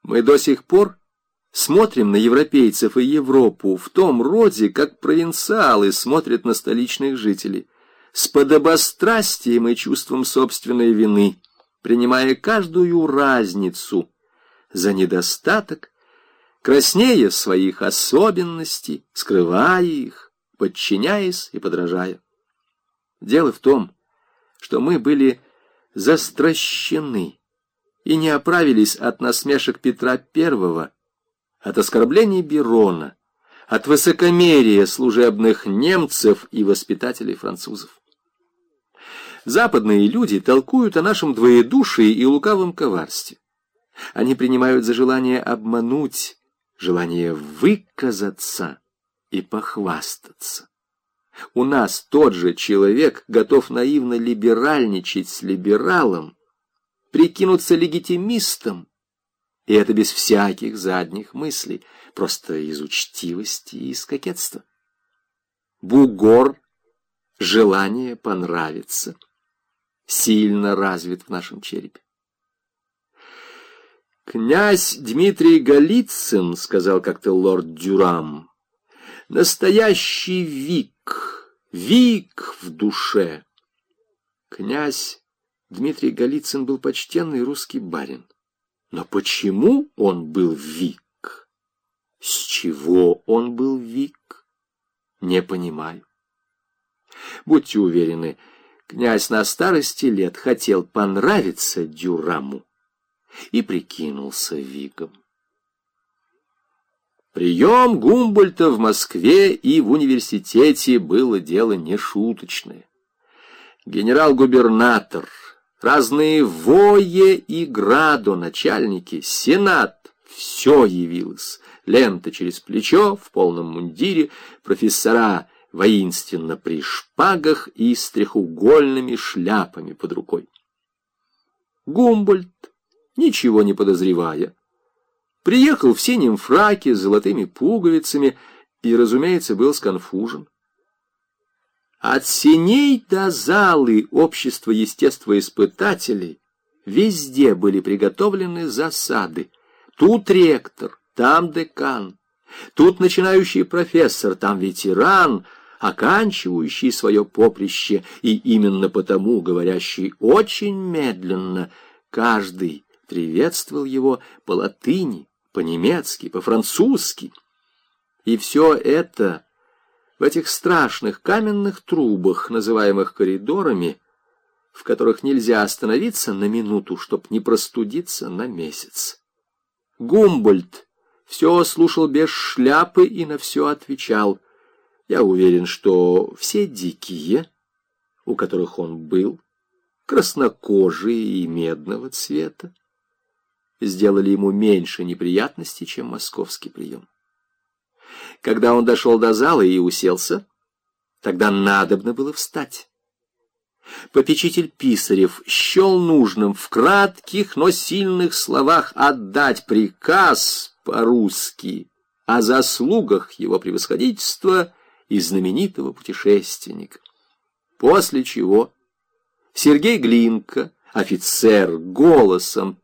Мы до сих пор смотрим на европейцев и Европу в том роде, как провинциалы смотрят на столичных жителей, с подобострастием и чувством собственной вины, принимая каждую разницу за недостаток, краснея своих особенностей, скрывая их, подчиняясь и подражая. Дело в том, что мы были застращены и не оправились от насмешек Петра I, от оскорблений Берона, от высокомерия служебных немцев и воспитателей французов. Западные люди толкуют о нашем двоедушии и лукавом коварстве. Они принимают за желание обмануть, желание выказаться и похвастаться. У нас тот же человек готов наивно либеральничать с либералом, прикинуться легитимистом, и это без всяких задних мыслей, просто из учтивости и из кокетства. Бугор, желание понравиться, сильно развит в нашем черепе. «Князь Дмитрий Голицын, — сказал как-то лорд Дюрам, — настоящий вик в душе». Князь Дмитрий Голицын был почтенный русский барин. Но почему он был вик? С чего он был вик? Не понимаю. Будьте уверены, князь на старости лет хотел понравиться Дюраму и прикинулся виком. Прием Гумбольдта в Москве и в университете было дело нешуточное. Генерал-губернатор, разные вое и градоначальники, сенат — все явилось. Лента через плечо, в полном мундире, профессора воинственно при шпагах и с треугольными шляпами под рукой. Гумбольдт, ничего не подозревая, приехал в синем фраке с золотыми пуговицами и, разумеется, был сконфужен. От сеней до залы общества естествоиспытателей везде были приготовлены засады. Тут ректор, там декан, тут начинающий профессор, там ветеран, оканчивающий свое поприще, и именно потому говорящий очень медленно. Каждый приветствовал его по латыни, по-немецки, по-французски. И все это в этих страшных каменных трубах, называемых коридорами, в которых нельзя остановиться на минуту, чтоб не простудиться на месяц. Гумбольдт все слушал без шляпы и на все отвечал. Я уверен, что все дикие, у которых он был, краснокожие и медного цвета, сделали ему меньше неприятностей, чем московский прием. Когда он дошел до зала и уселся, тогда надобно было встать. Попечитель Писарев счел нужным в кратких, но сильных словах отдать приказ по-русски о заслугах его превосходительства и знаменитого путешественника. После чего Сергей Глинка, офицер, голосом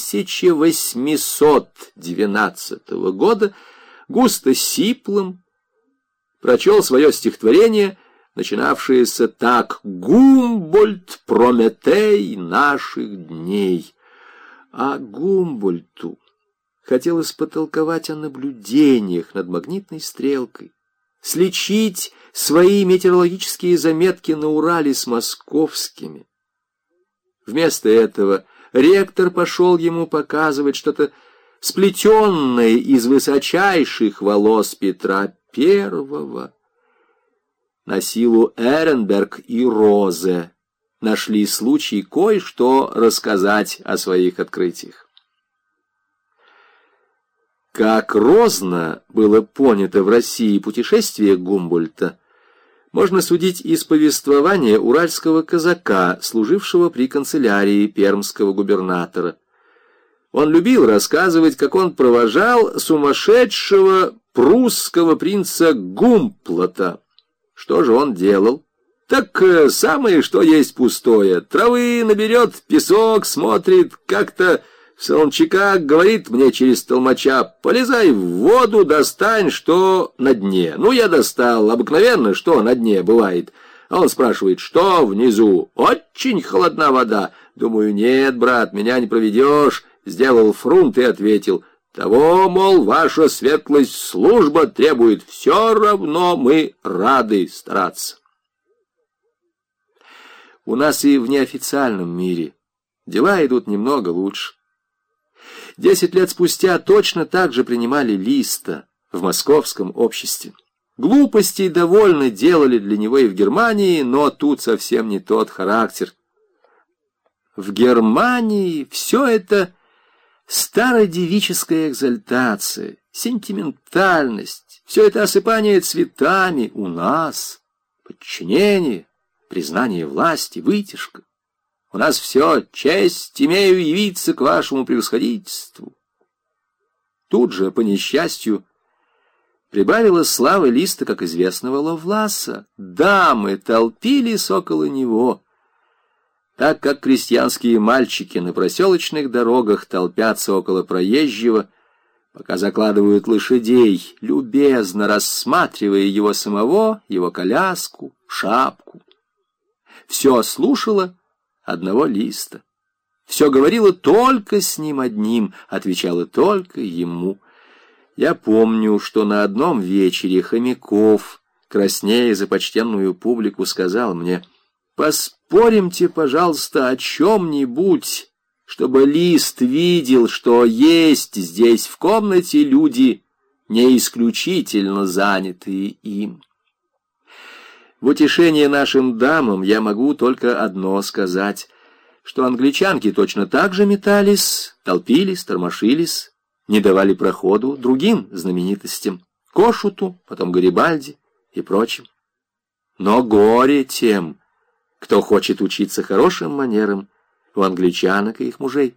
1812 года, густо сиплым, прочел свое стихотворение, начинавшееся так: «Гумбольдт, Прометей наших дней». А Гумбольдту хотелось потолковать о наблюдениях над магнитной стрелкой, сличить свои метеорологические заметки на Урале с московскими. Вместо этого ректор пошел ему показывать что-то сплетенное из высочайших волос Петра I. На силу Эренберг и Розе нашли случай кое-что рассказать о своих открытиях. Как розно было понято в России путешествие Гумбольдта, можно судить из повествования уральского казака, служившего при канцелярии пермского губернатора. Он любил рассказывать, как он провожал сумасшедшего прусского принца Гумплата. Что же он делал? Так самое, что есть пустое. Травы наберет, песок смотрит, как-то Солончака говорит мне через толмача: полезай в воду, достань, что на дне. Ну, я достал. Обыкновенно, что на дне бывает. А он спрашивает: что внизу? Очень холодна вода. Думаю: нет, брат, меня не проведешь. Сделал фрунт и ответил: того, мол, ваша светлость, служба требует, все равно мы рады стараться. У нас и в неофициальном мире дела идут немного лучше. 10 лет спустя точно так же принимали Листа в московском обществе. Глупостей довольно делали для него и в Германии, но тут совсем не тот характер. В Германии все это стародевическая экзальтация, сентиментальность, все это осыпание цветами. У нас подчинение, признание власти, вытяжка. У нас все: честь имею явиться к вашему превосходительству. Тут же, по несчастью, прибавилась слава Листа, как известного Ловласа. Дамы толпились около него, так как крестьянские мальчики на проселочных дорогах толпятся около проезжего, пока закладывают лошадей, любезно рассматривая его самого, его коляску, шапку. Все слушало одного Листа. Все говорило только с ним одним, отвечало только ему. Я помню, что на одном вечере Хомяков, краснея за почтенную публику, сказал мне: поспоримте, пожалуйста, о чем-нибудь, чтобы Лист видел, что есть здесь в комнате люди, не исключительно занятые им. В утешение нашим дамам я могу только одно сказать, что англичанки точно так же метались, толпились, тормошились, не давали проходу другим знаменитостям, Кошуту, потом Гарибальди и прочим. Но горе тем, кто хочет учиться хорошим манерам у англичанок и их мужей.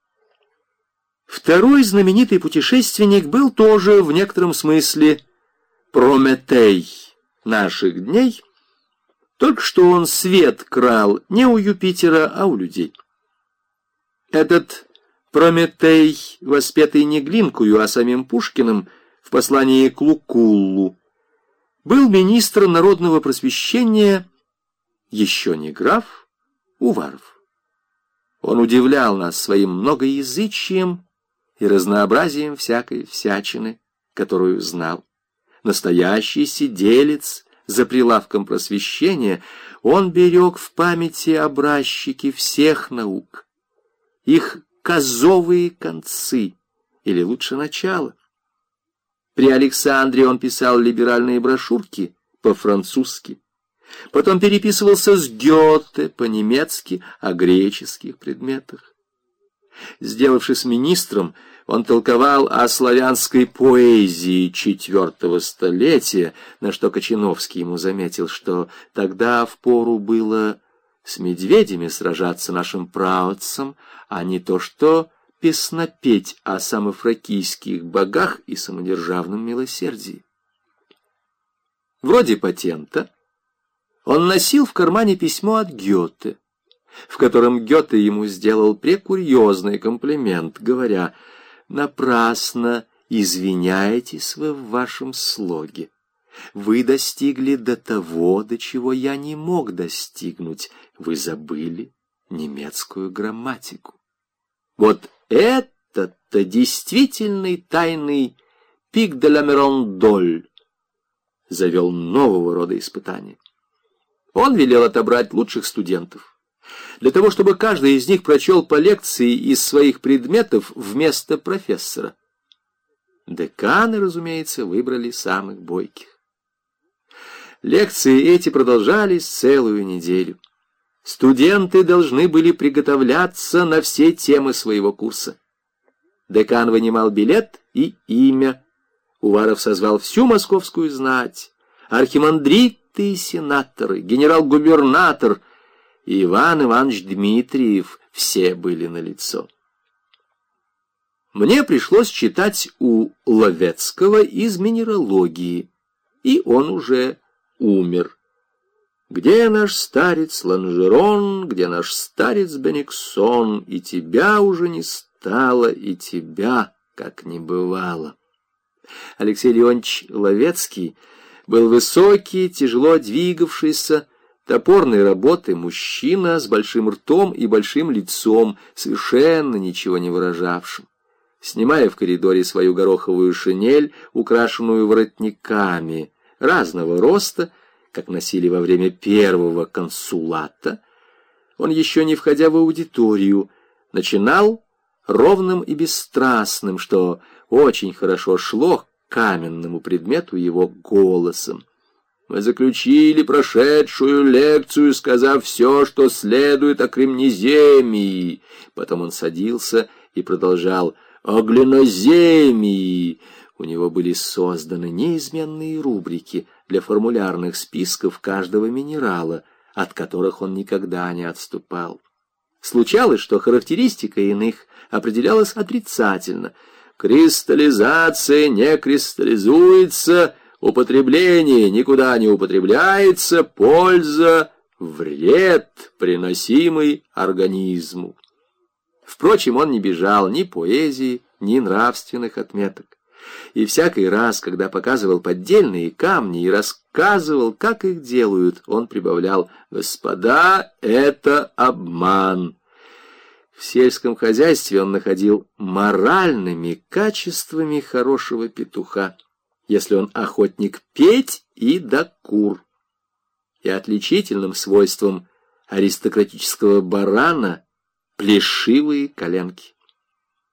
Второй знаменитый путешественник был тоже в некотором смысле Прометей наших дней, только что он свет крал не у Юпитера, а у людей. Этот Прометей, воспетый не Глинкою, а самим Пушкиным в послании к Лукуллу, был министром народного просвещения, еще не граф, Уваров. Он удивлял нас своим многоязычием и разнообразием всякой всячины, которую знал. Настоящий сиделец за прилавком просвещения, он берег в памяти образчики всех наук, их козовые концы, или лучше начало. При Александре он писал либеральные брошюрки по-французски, потом переписывался с Гёте по-немецки о греческих предметах. Сделавшись министром, он толковал о славянской поэзии IV столетия, на что Кочиновский ему заметил, что тогда впору было с медведями сражаться нашим праотцам, а не то что песнопеть о самофракийских богах и самодержавном милосердии. Вроде патента он носил в кармане письмо от Гёте, в котором Гёте ему сделал прекурьезный комплимент, говоря: «Напрасно извиняетесь вы в вашем слоге. Вы достигли до того, до чего я не мог достигнуть. Вы забыли немецкую грамматику». Вот этот-то действительный тайный пик де ла Мирандоль завел нового рода испытания. Он велел отобрать лучших студентов, для того, чтобы каждый из них прочел по лекции из своих предметов вместо профессора. Деканы, разумеется, выбрали самых бойких. Лекции эти продолжались целую неделю. Студенты должны были приготовляться на все темы своего курса. Декан вынимал билет и имя. Уваров созвал всю московскую знать, архимандриты и сенаторы, генерал-губернатор и Иван Иванович Дмитриев, все были налицо. Мне пришлось читать у Ловецкого из минералогии, и он уже умер. Где наш старец Ланжерон, где наш старец Бениксон, и тебя уже не хватало, и тебя как не бывало. Алексей Леонтьевич Ловецкий был высокий, тяжело двигавшийся, топорной работы мужчина с большим ртом и большим лицом, совершенно ничего не выражавшим. Снимая в коридоре свою гороховую шинель, украшенную воротниками разного роста, как носили во время первого консулата, он, еще не входя в аудиторию, начинал ровным и бесстрастным, что очень хорошо шло к каменному предмету его голосом. Мы заключили прошедшую лекцию, сказав все, что следует о Кремнеземии. Потом он садился и продолжал: о Глиноземии. У него были созданы неизменные рубрики для формулярных списков каждого минерала, от которых он никогда не отступал. Случалось, что характеристика иных определялась отрицательно. Кристаллизация не кристаллизуется, употребление никуда не употребляется, польза — вред, приносимый организму. Впрочем, он не бежал ни поэзии, ни нравственных отметок. И всякий раз, когда показывал поддельные камни и рассказывал, как их делают, он прибавлял: «Господа, это обман». В сельском хозяйстве он находил моральными качествами хорошего петуха, если он охотник петь и до кур, и отличительным свойством аристократического барана плешивые коленки.